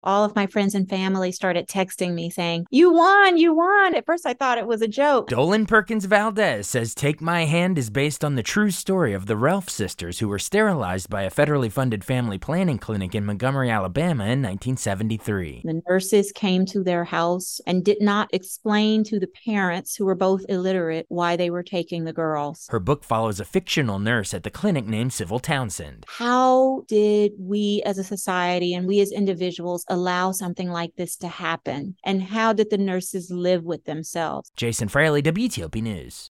All of my friends and family started texting me saying, "You won, you won." At first, I thought it was a joke. Dolan Perkins Valdez says Take My Hand is based on the true story of the Ralph sisters who were sterilized by a federally funded family planning clinic in Montgomery, Alabama in 1973. The nurses came to their house and did not explain to the parents, who were both illiterate, why they were taking the girls. Her book follows a fictional nurse at the clinic named Sybil Townsend. How did we as a society and we as individuals allow something like this to happen? And how did the nurses live with themselves? Jason Fraley, WTOP News.